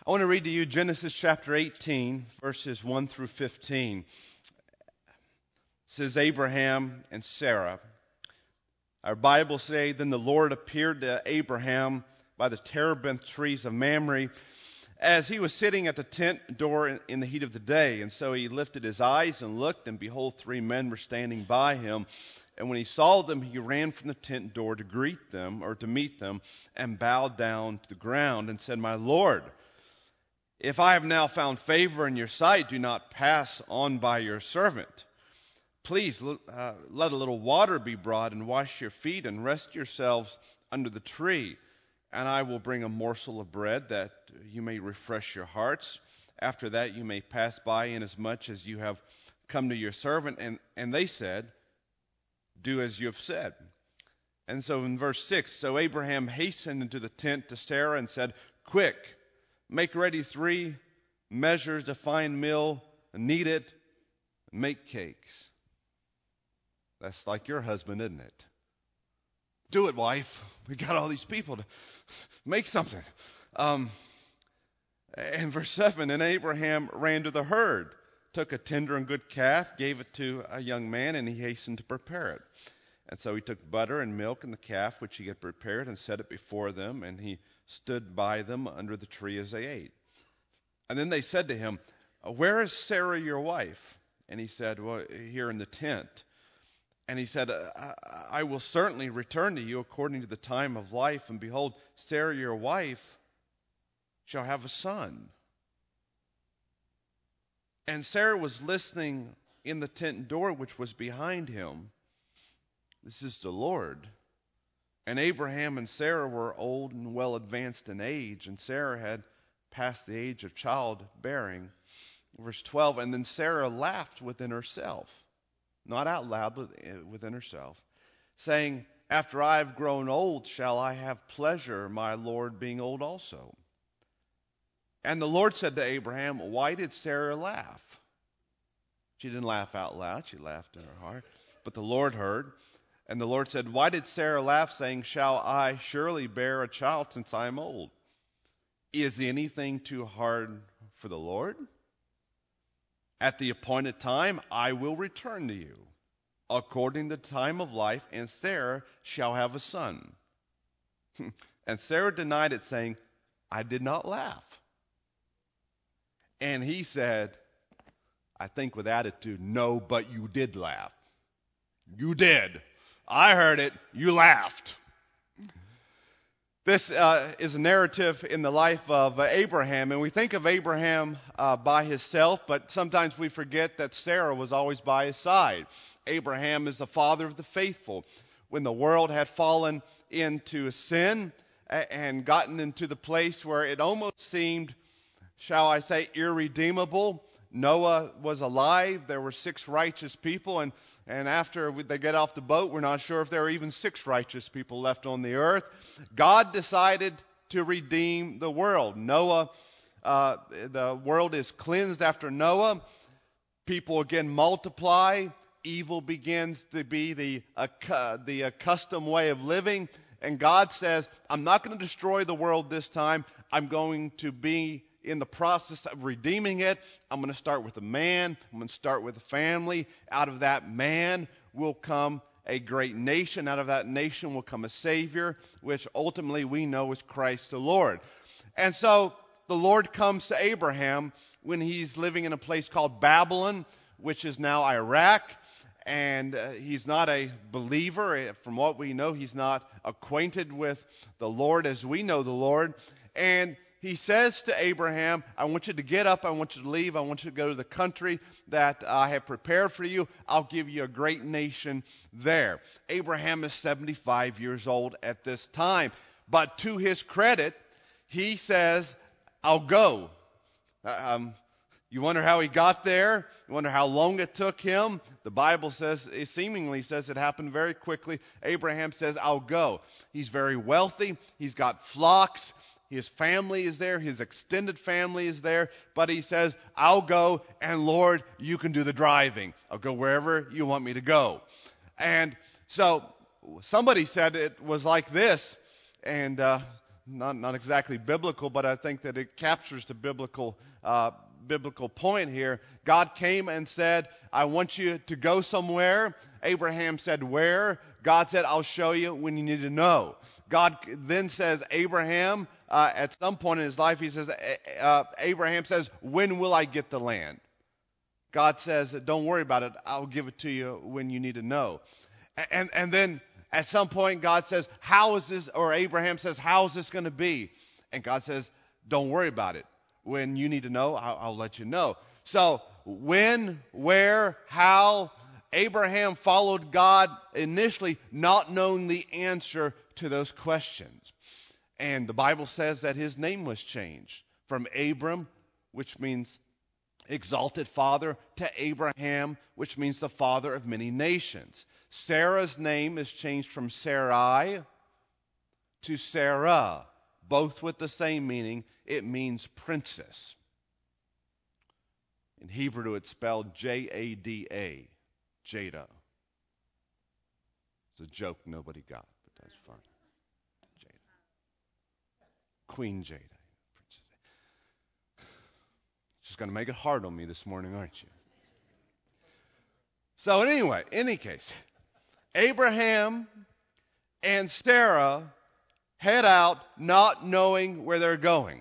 I want to read to you Genesis chapter 18, verses 1 through 15. It says, Abraham and Sarah. Our Bibles say, Then the Lord appeared to Abraham by the terebinth trees of Mamre as he was sitting at the tent door in the heat of the day. And so he lifted his eyes and looked, and behold, 3 men were standing by him. And when he saw them, he ran from the tent door to greet them, or to meet them, and bowed down to the ground and said, My Lord, if I have now found favor in your sight, do not pass on by your servant. Please let a little water be brought, and wash your feet, and rest yourselves under the tree. And I will bring a morsel of bread, that you may refresh your hearts. After that you may pass by, inasmuch as you have come to your servant. And they said, Do as you have said. And so in verse 6, So Abraham hastened into the tent to Sarah and said, Quick, make ready 3 measures of fine meal, and knead it, and make cakes. That's like your husband, isn't it? Do it, wife. We got all these people to make something. And verse 7, And Abraham ran to the herd, took a tender and good calf, gave it to a young man, and he hastened to prepare it. And so he took butter and milk and the calf which he had prepared, and set it before them, and he stood by them under the tree as they ate. And then they said to him, Where is Sarah your wife? And he said, Well, here in the tent. And he said, I will certainly return to you according to the time of life, and behold, Sarah your wife shall have a son. And Sarah was listening in the tent door which was behind him. This is the Lord. And Abraham and Sarah were old and well advanced in age, and Sarah had passed the age of childbearing. Verse 12, And then Sarah laughed within herself, not out loud, but within herself, saying, After I have grown old, shall I have pleasure, my Lord being old also? And the Lord said to Abraham, Why did Sarah laugh? She didn't laugh out loud, she laughed in her heart. But the Lord heard. And the Lord said, Why did Sarah laugh, saying, Shall I surely bear a child since I am old? Is anything too hard for the Lord? At the appointed time I will return to you, according to the time of life, and Sarah shall have a son. And Sarah denied it, saying, I did not laugh. And he said, I think with attitude, No, but you did laugh. You did. I heard it. You laughed. This is a narrative in the life of Abraham, and we think of Abraham by himself, but sometimes we forget that Sarah was always by his side. Abraham is the father of the faithful. When the world had fallen into sin and gotten into the place where it almost seemed, shall I say, irredeemable, Noah was alive. There were 6 righteous people, and after they get off the boat, we're not sure if there are even 6 righteous people left on the earth. God decided to redeem the world. Noah, the world is cleansed after Noah. People again multiply. Evil begins to be the accustomed way of living. And God says, I'm not going to destroy the world this time. I'm going to be in the process of redeeming it. I'm going to start with a man. I'm going to start with a family. Out of that man will come a great nation. Out of that nation will come a Savior, which ultimately we know is Christ the Lord. And so the Lord comes to Abraham when he's living in a place called Babylon, which is now Iraq. And he's not a believer. From what we know, he's not acquainted with the Lord as we know the Lord. And he says to Abraham, I want you to get up, I want you to leave, I want you to go to the country that I have prepared for you. I'll give you a great nation there. Abraham is 75 years old at this time. But to his credit, he says, I'll go. You wonder how he got there? You wonder how long it took him? The Bible says, it seemingly says it happened very quickly. Abraham says, I'll go. He's very wealthy. He's got flocks. His family is there. His extended family is there. But he says, I'll go, and Lord, you can do the driving. I'll go wherever you want me to go. And so somebody said it was like this, and not exactly biblical, but I think that it captures the biblical point here. God came and said, I want you to go somewhere. Abraham said, where? God said, I'll show you when you need to know. God then says, Abraham, at some point in his life, he says, Abraham says, when will I get the land? God says, don't worry about it. I'll give it to you when you need to know. And then at some point, God says, how is this, or Abraham says, how is this going to be? And God says, don't worry about it. When you need to know, I'll let you know. So when, where, how, Abraham followed God initially, not knowing the answer to those questions. And the Bible says that his name was changed from Abram, which means exalted father, to Abraham, which means the father of many nations. Sarah's name is changed from Sarai to Sarah, both with the same meaning. It means princess. In Hebrew, it's spelled Jada, Jada. It's a joke nobody got, but that's fine. Jada. Queen Jada. Just going to make it hard on me this morning, aren't you? So anyway, in any case, Abraham and Sarah head out not knowing where they're going.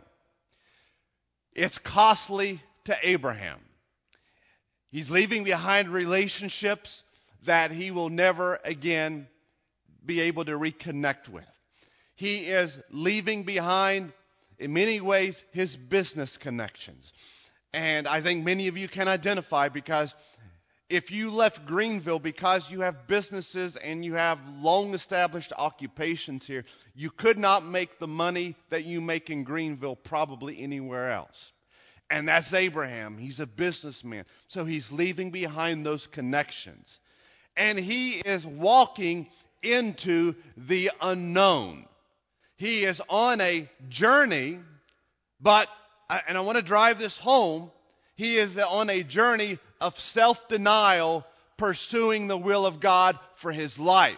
It's costly to Abraham. He's leaving behind relationships that he will never again be able to reconnect with. He is leaving behind, in many ways, his business connections. And I think many of you can identify, because if you left Greenville because you have businesses and you have long-established occupations here, you could not make the money that you make in Greenville probably anywhere else. And that's Abraham. He's a businessman. So he's leaving behind those connections. And he is walking into the unknown. He is on a journey, but, and I want to drive this home, he is on a journey of self-denial, pursuing the will of God for his life.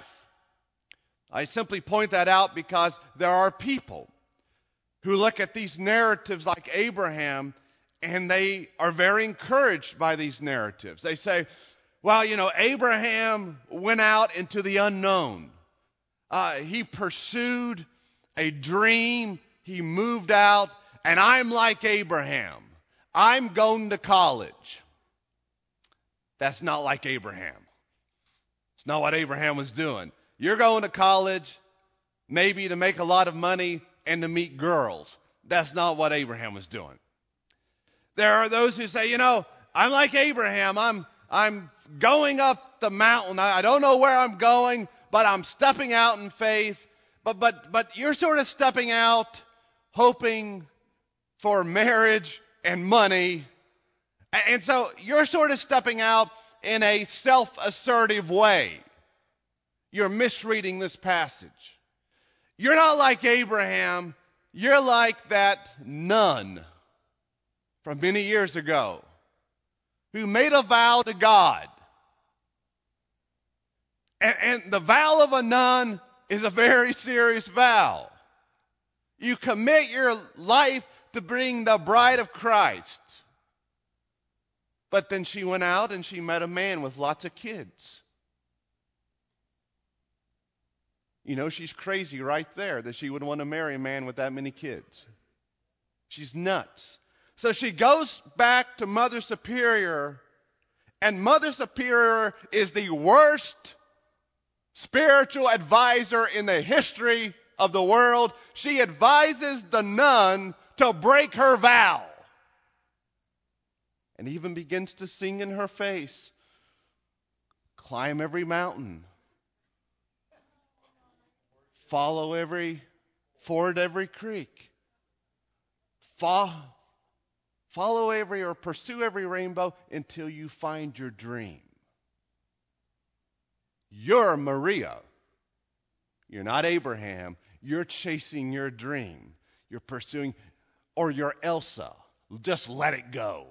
I simply point that out because there are people who look at these narratives like Abraham, and they are very encouraged by these narratives. They say, well, Abraham went out into the unknown. He pursued a dream. He moved out, and I'm like Abraham. I'm going to college. That's not like Abraham. It's not what Abraham was doing. You're going to college maybe to make a lot of money and to meet girls. That's not what Abraham was doing. There are those who say, I'm like Abraham. I'm going up the mountain. I don't know where I'm going, but I'm stepping out in faith. But you're sort of stepping out hoping for marriage and money. And so you're sort of stepping out in a self-assertive way. You're misreading this passage. You're not like Abraham. You're like that nun from many years ago who made a vow to God. And the vow of a nun is a very serious vow. You commit your life to being the bride of Christ. But then she went out and she met a man with lots of kids. She's crazy right there that she would want to marry a man with that many kids. She's nuts. So she goes back to Mother Superior, and Mother Superior is the worst spiritual advisor in the history of the world. She advises the nun to break her vow. And even begins to sing in her face, climb every mountain, ford every creek, follow every or pursue every rainbow until you find your dream. You're Maria. You're not Abraham. You're chasing your dream. You're pursuing, or you're Elsa. Just let it go.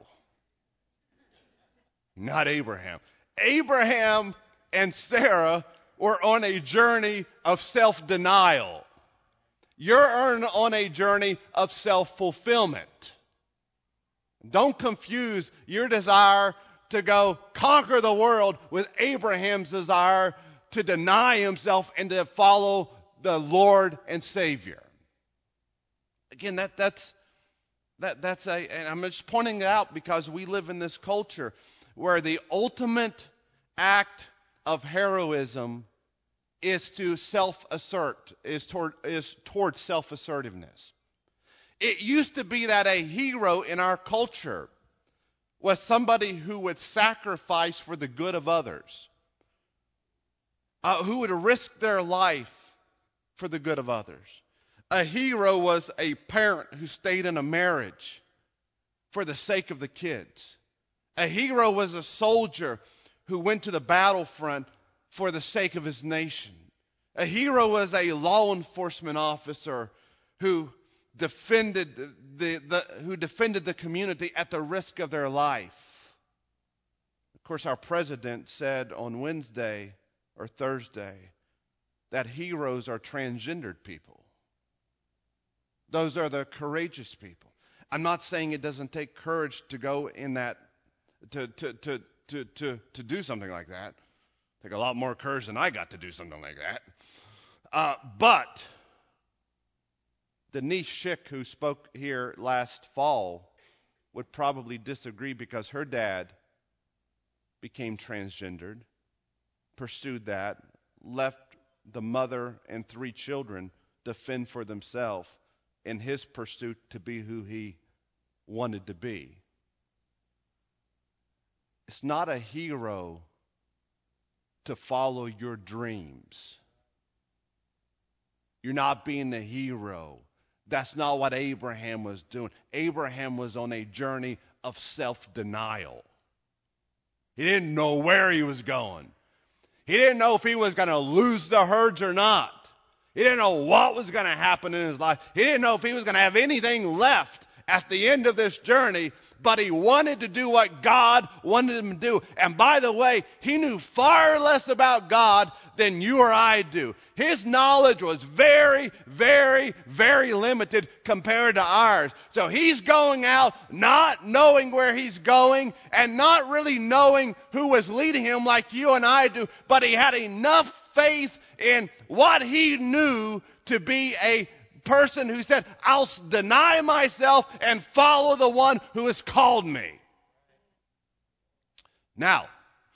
Not Abraham. Abraham and Sarah were on a journey of self-denial. You're on a journey of self-fulfillment. Don't confuse your desire to go conquer the world with Abraham's desire to deny himself and to follow the Lord and Savior. Again, that's and I'm just pointing it out because we live in this culture where the ultimate act of heroism is to self-assert, is toward self-assertiveness. It used to be that a hero in our culture was somebody who would sacrifice for the good of others, who would risk their life for the good of others. A hero was a parent who stayed in a marriage for the sake of the kids. A hero was a soldier who went to the battlefront for the sake of his nation. A hero was a law enforcement officer who defended the community at the risk of their life. Of course, our president said on Wednesday or Thursday that heroes are transgendered people. Those are the courageous people. I'm not saying it doesn't take courage to go in that to do something like that. Take a lot more courage than I got to do something like that. But Denise Schick, who spoke here last fall, would probably disagree because her dad became transgendered, pursued that, left the mother and 3 children to fend for themselves in his pursuit to be who he wanted to be. It's not a hero to follow your dreams. You're not being a hero. That's not what Abraham was doing. Abraham was on a journey of self-denial. He didn't know where he was going. He didn't know if he was going to lose the herds or not. He didn't know what was going to happen in his life. He didn't know if he was going to have anything left at the end of this journey, but he wanted to do what God wanted him to do. And by the way, he knew far less about God than you or I do. His knowledge was very, very, very limited compared to ours. So he's going out not knowing where he's going and not really knowing who was leading him like you and I do, but he had enough faith in what he knew to be a person who said, I'll deny myself and follow the one who has called me. Now,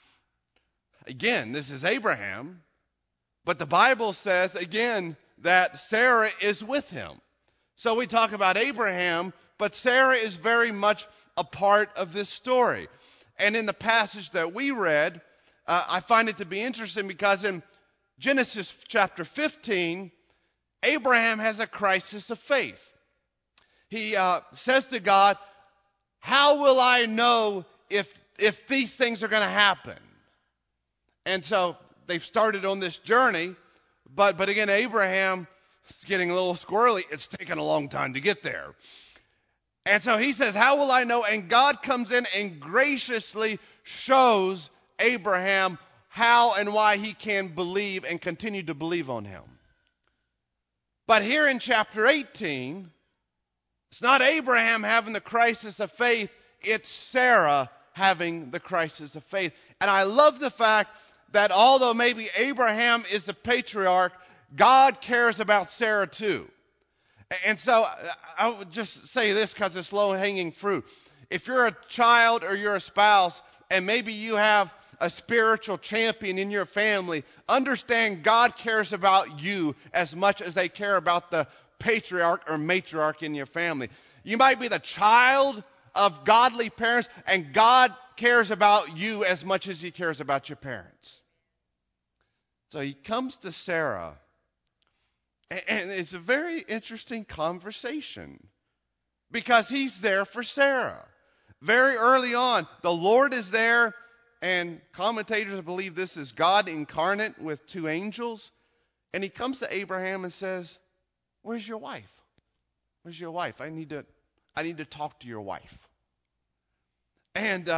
again, this is Abraham, but the Bible says, again, that Sarah is with him. So we talk about Abraham, but Sarah is very much a part of this story. And in the passage that we read, I find it to be interesting because in Genesis chapter 15, Abraham has a crisis of faith. He says to God, how will I know if these things are going to happen? And so they've started on this journey, but again, Abraham is getting a little squirrely. It's taken a long time to get there. And so he says, how will I know? And God comes in and graciously shows Abraham how and why he can believe and continue to believe on him. But here in chapter 18, it's not Abraham having the crisis of faith, it's Sarah having the crisis of faith. And I love the fact that although maybe Abraham is the patriarch, God cares about Sarah too. And so I would just say this because it's low-hanging fruit. If you're a child or you're a spouse and maybe you have a spiritual champion in your family, understand God cares about you as much as they care about the patriarch or matriarch in your family. You might be the child of godly parents, and God cares about you as much as he cares about your parents. So he comes to Sarah, and it's a very interesting conversation because he's there for Sarah. Very early on, the Lord is there. And commentators believe this is God incarnate with 2 angels. And he comes to Abraham and says, where's your wife? Where's your wife? I need to talk to your wife. And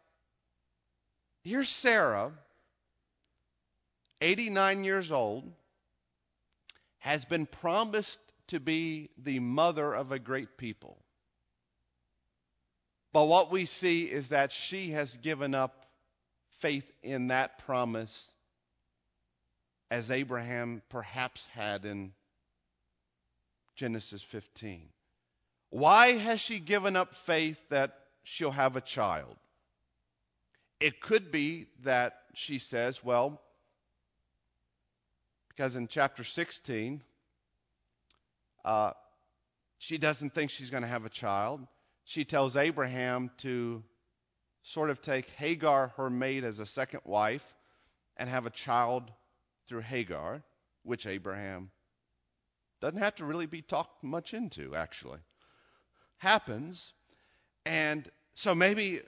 here's Sarah, 89 years old, has been promised to be the mother of a great people. But what we see is that she has given up faith in that promise as Abraham perhaps had in Genesis 15. Why has she given up faith that she'll have a child? It could be that she says, well, because in chapter 16, she doesn't think she's going to have a child. She tells Abraham to sort of take Hagar, her maid, as a second wife and have a child through Hagar, which Abraham doesn't have to really be talked much into, actually. Happens. And so maybe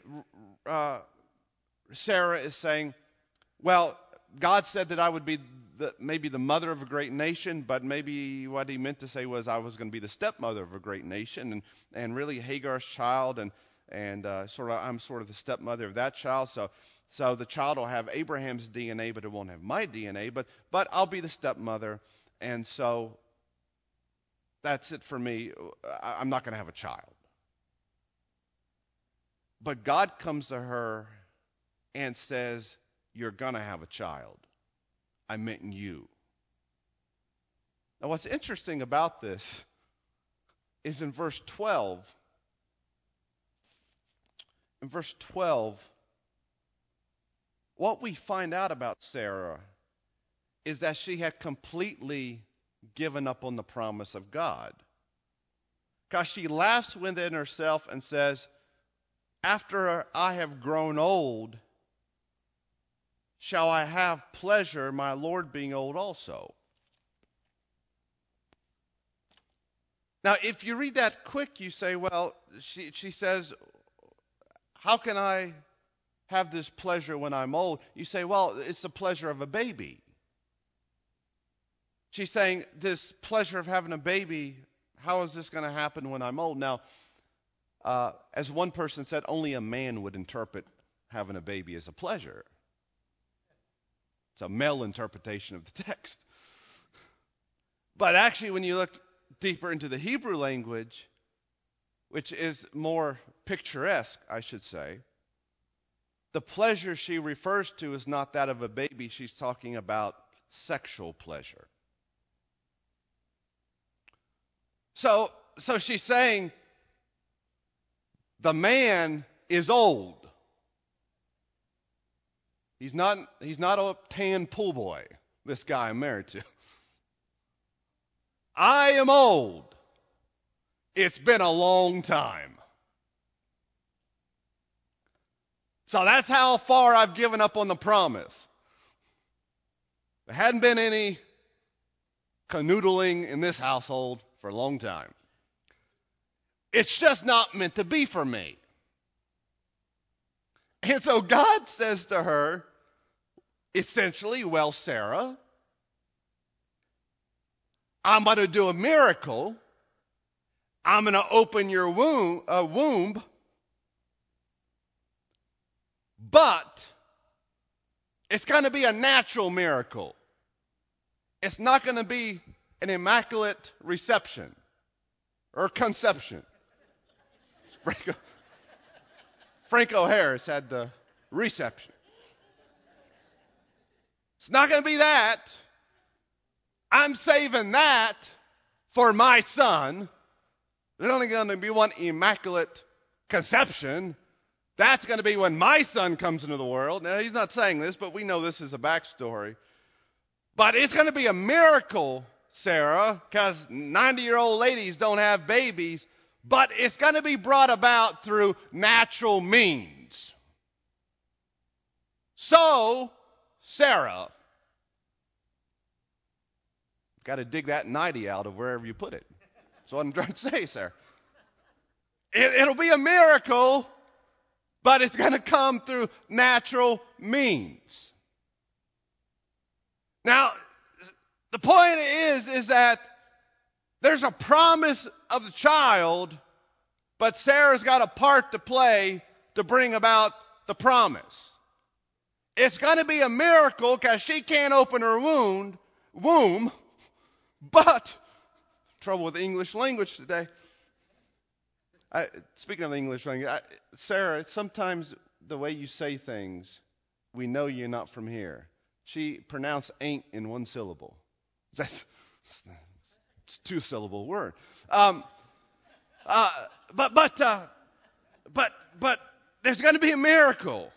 Sarah is saying, well, God said that I would be maybe the mother of a great nation, but maybe what he meant to say was I was going to be the stepmother of a great nation, and really Hagar's child, and I'm sort of the stepmother of that child. So the child will have Abraham's DNA, but it won't have my DNA. But I'll be the stepmother, and so that's it for me. I'm not going to have a child. But God comes to her and says, you're going to have a child. I meant you. Now what's interesting about this is in verse 12. In verse 12, what we find out about Sarah is that she had completely given up on the promise of God. Because she laughs within herself and says, after I have grown old, shall I have pleasure, my Lord being old also? Now, if you read that quick, you say, well, she says, how can I have this pleasure when I'm old? You say, well, it's the pleasure of a baby. She's saying, this pleasure of having a baby, how is this going to happen when I'm old? Now, as one person said, only a man would interpret having a baby as a pleasure. It's a male interpretation of the text. But actually, when you look deeper into the Hebrew language, which is more picturesque, I should say, the pleasure she refers to is not that of a baby. She's talking about sexual pleasure. So she's saying the man is old. He's not a tan pool boy, this guy I'm married to. I am old. It's been a long time. So that's how far I've given up on the promise. There hadn't been any canoodling in this household for a long time. It's just not meant to be for me. And so God says to her, essentially, well, Sarah, I'm going to do a miracle. I'm going to open your womb, but it's going to be a natural miracle. It's not going to be an immaculate reception or conception. Franco Harris had the reception. It's not going to be that. I'm saving that for my son. There's only going to be one immaculate conception. That's going to be when my son comes into the world. Now, he's not saying this, but we know this is a backstory. But it's going to be a miracle, Sarah, because 90-year-old ladies don't have babies. But it's going to be brought about through natural means. So, Sarah, got to dig that 90 out of wherever you put it. That's what I'm trying to say, Sarah. It'll be a miracle, but it's going to come through natural means. Now, the point is that there's a promise of the child, but Sarah's got a part to play to bring about the promise. It's going to be a miracle because she can't open her womb, but trouble with the English language today. Speaking of the English language, Sarah, sometimes the way you say things, we know you're not from here. She pronounced ain't in one syllable. That's it's a two-syllable word. But there's going to be a miracle.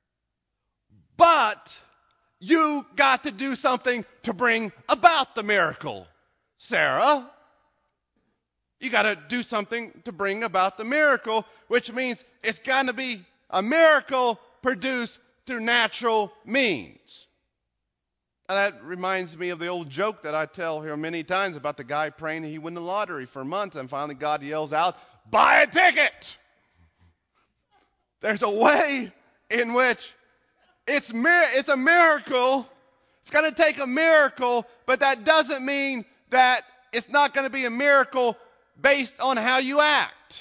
But you got to do something to bring about the miracle, Sarah. You got to do something to bring about the miracle, which means it's got to be a miracle produced through natural means. And that reminds me of the old joke that I tell here many times about the guy praying he win the lottery for months, and finally God yells out, "Buy a ticket!" There's a way in which it's a miracle. It's going to take a miracle, but that doesn't mean that it's not going to be a miracle based on how you act.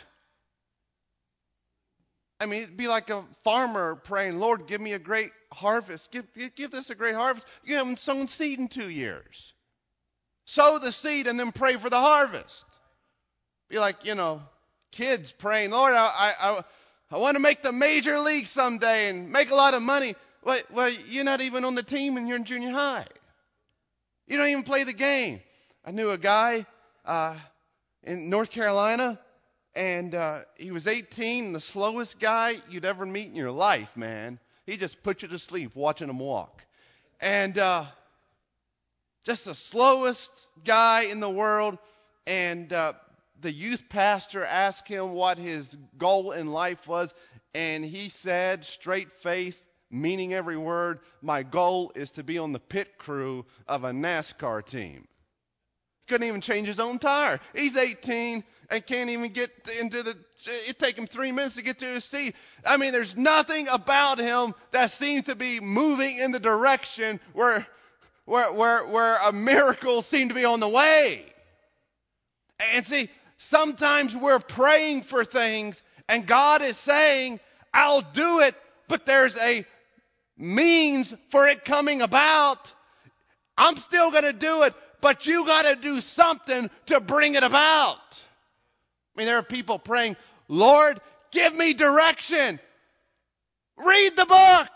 I mean, it'd be like a farmer praying, "Lord, give me a great harvest. Give this a great harvest." You haven't sown seed in 2 years. Sow the seed and then pray for the harvest. Be like, kids praying, "Lord, I want to make the major league someday and make a lot of money." Well, you're not even on the team and you're in junior high. You don't even play the game. I knew a guy in North Carolina, and he was 18, the slowest guy you'd ever meet in your life, man. He just put you to sleep watching him walk. And just the slowest guy in the world. And the youth pastor asked him what his goal in life was. And he said, straight-faced, meaning every word, "My goal is to be on the pit crew of a NASCAR team." Couldn't even change his own tire. He's 18 and can't even get into it'd take him 3 minutes to get to his seat. I mean, there's nothing about him that seems to be moving in the direction where a miracle seemed to be on the way. And see, sometimes we're praying for things and God is saying, "I'll do it," but there's a means for it coming about. I'm still going to do it, but you got to do something to bring it about. I mean, there are people praying, "Lord, give me direction." Read the book.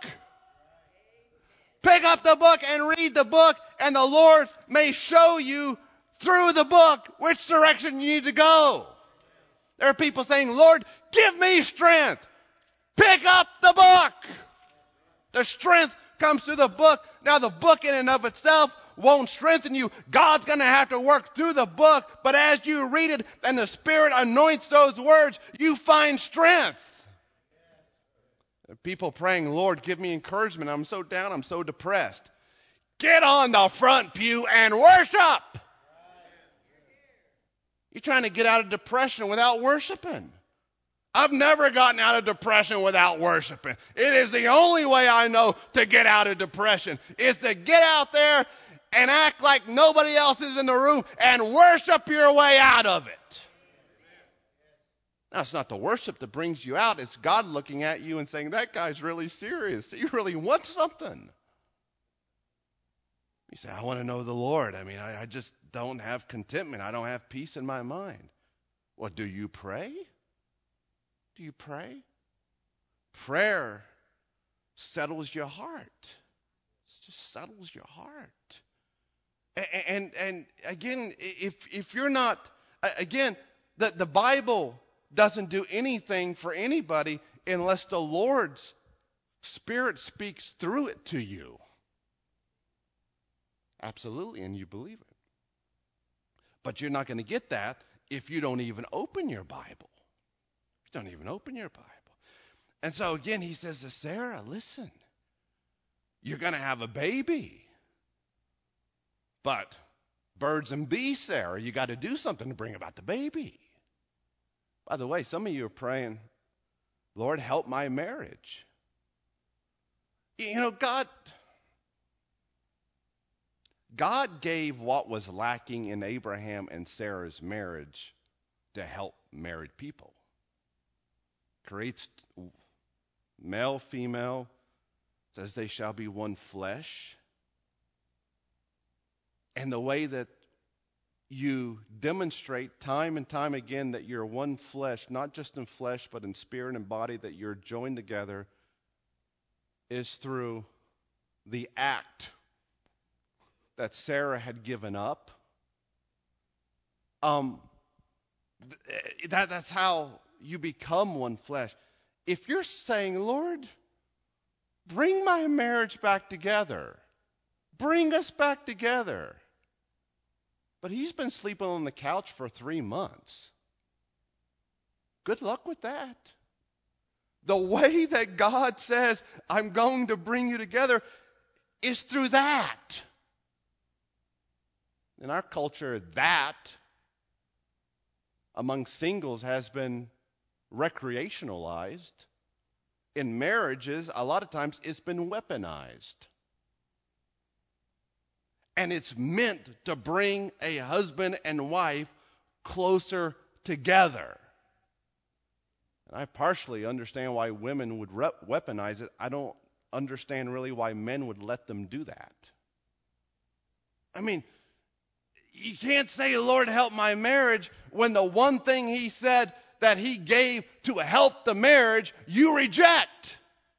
Pick up the book and read the book, and the Lord may show you through the book which direction you need to go. There are people saying, "Lord, give me strength." Pick up the book. The strength comes through the book. Now, the book in and of itself won't strengthen you. God's going to have to work through the book, but as you read it and the Spirit anoints those words, you find strength. People praying, "Lord, give me encouragement. I'm so down. I'm so depressed." Get on the front pew and worship. You're trying to get out of depression without worshiping. I've never gotten out of depression without worshiping. It is the only way I know to get out of depression, is to get out there and act like nobody else is in the room and worship your way out of it. Now, it's not the worship that brings you out. It's God looking at you and saying, "That guy's really serious. He really wants something." You say, "I want to know the Lord. I mean, I just don't have contentment. I don't have peace in my mind." Well, do you pray? Do you pray? Prayer settles your heart. It just settles your heart. And again, if you're not, again, the Bible doesn't do anything for anybody unless the Lord's Spirit speaks through it to you. Absolutely, and you believe it. But you're not going to get that if you don't even open your Bible. Don't even open your Bible. And so again, he says to Sarah, "Listen, you're going to have a baby. But birds and bees, Sarah, you got to do something to bring about the baby." By the way, some of you are praying, "Lord, help my marriage." God gave what was lacking in Abraham and Sarah's marriage to help married people. Creates male, female, says they shall be one flesh. And the way that you demonstrate time and time again that you're one flesh, not just in flesh, but in spirit and body, that you're joined together, is through the act that Sarah had given up. That's how you become one flesh. If you're saying, Lord, bring my marriage back together, bring us back together, but he's been sleeping on the couch for 3 months, good luck with that. The way that God says, I'm going to bring you together, is through that. In our culture, that among singles has been recreationalized. In marriages, a lot of times it's been weaponized. And it's meant to bring a husband and wife closer together. And I partially understand why women would weaponize it. I don't understand really why men would let them do that. I mean, you can't say, Lord, help my marriage, when the one thing he said that he gave to help the marriage, you reject.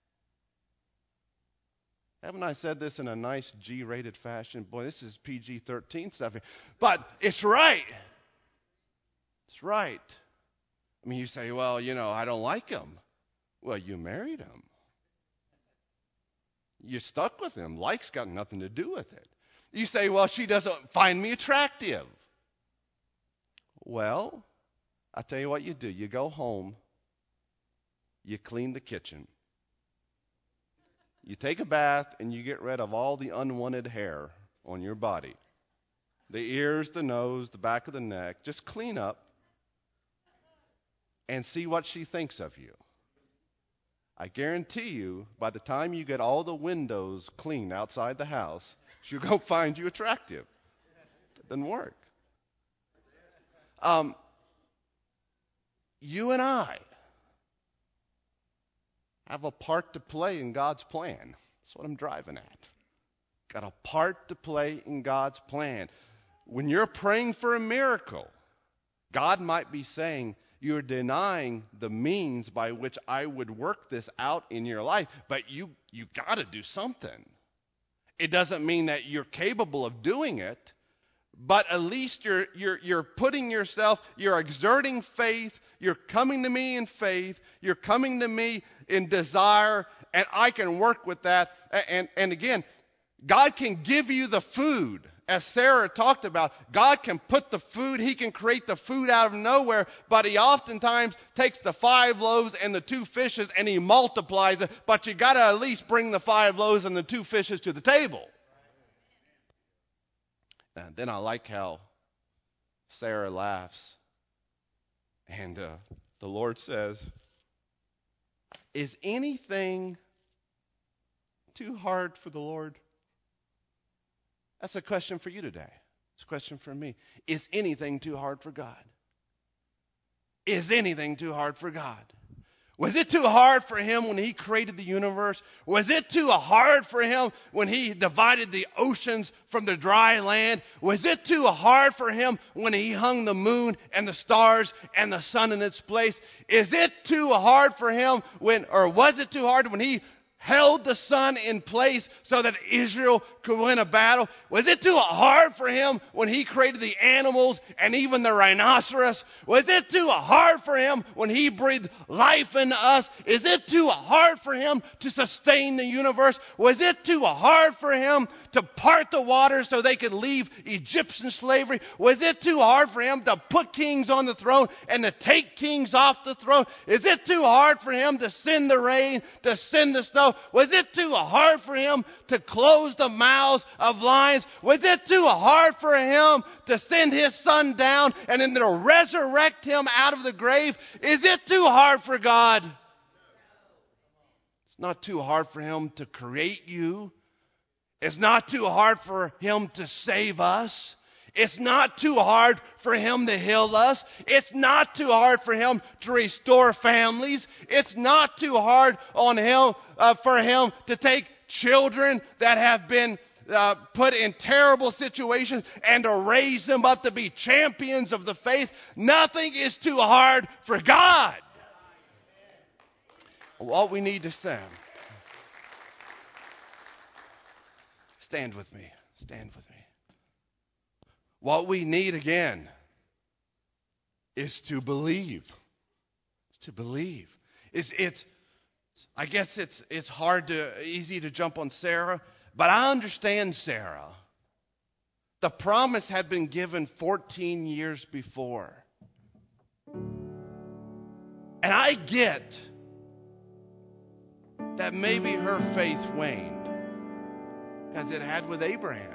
Haven't I said this in a nice G-rated fashion? Boy, this is PG-13 stuff here. But it's right. It's right. I mean, you say, well, I don't like him. Well, you married him. You stuck with him. Like's got nothing to do with it. You say, well, she doesn't find me attractive. Well, I'll tell you what you do. You go home, you clean the kitchen, you take a bath, and you get rid of all the unwanted hair on your body. The ears, the nose, the back of the neck. Just clean up and see what she thinks of you. I guarantee you, by the time you get all the windows cleaned outside the house, she'll go find you attractive. It doesn't work. You and I have a part to play in God's plan. That's what I'm driving at. Got a part to play in God's plan. When you're praying for a miracle, God might be saying, you're denying the means by which I would work this out in your life, but you got to do something. It doesn't mean that you're capable of doing it, but at least you're putting yourself, you're exerting faith, you're coming to me in faith, you're coming to me in desire, and I can work with that. And again, God can give you the food. As Sarah talked about, God can put the food, he can create the food out of nowhere, but he oftentimes takes the 5 loaves and the 2 fishes and he multiplies it, but you got to at least bring the 5 loaves and the 2 fishes to the table. And then I like how Sarah laughs, and the Lord says, is anything too hard for the Lord? That's a question for you today. It's a question for me. Is anything too hard for God? Is anything too hard for God? Was it too hard for him when he created the universe? Was it too hard for him when he divided the oceans from the dry land? Was it too hard for him when he hung the moon and the stars and the sun in its place? Is it too hard for him was it too hard when he held the sun in place so that Israel could win a battle? Was it too hard for him when he created the animals and even the rhinoceros? Was it too hard for him when he breathed life into us? Is it too hard for him to sustain the universe? Was it too hard for him to part the waters so they could leave Egyptian slavery? Was it too hard for him to put kings on the throne and to take kings off the throne? Is it too hard for him to send the rain, to send the snow? Was it too hard for him to close the mouths of lions? Was it too hard for him to send his son down and then to resurrect him out of the grave? Is it too hard for God? It's not too hard for him to create you. It's not too hard for him to save us. It's not too hard for him to heal us. It's not too hard for him to restore families. It's not too hard on him for him to take children that have been put in terrible situations and to raise them up to be champions of the faith. Nothing is too hard for God. What we need to stand. Stand with me. Stand with me. What we need again is to believe. To believe. I guess it's easy to jump on Sarah, but I understand Sarah. The promise had been given 14 years before. And I get that maybe her faith waned, as it had with Abraham.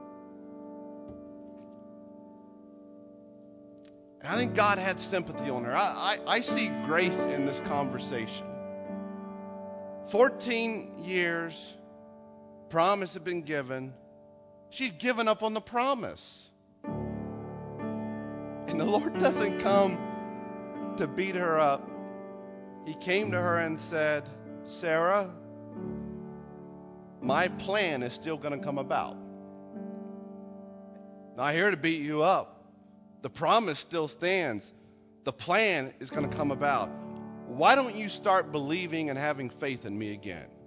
And I think God had sympathy on her. I see grace in this conversation. 14 years, promise had been given. She'd given up on the promise. And the Lord doesn't come to beat her up. He came to her and said, Sarah, my plan is still going to come about. Not here to beat you up. The promise still stands. The plan is going to come about. Why don't you start believing and having faith in me again?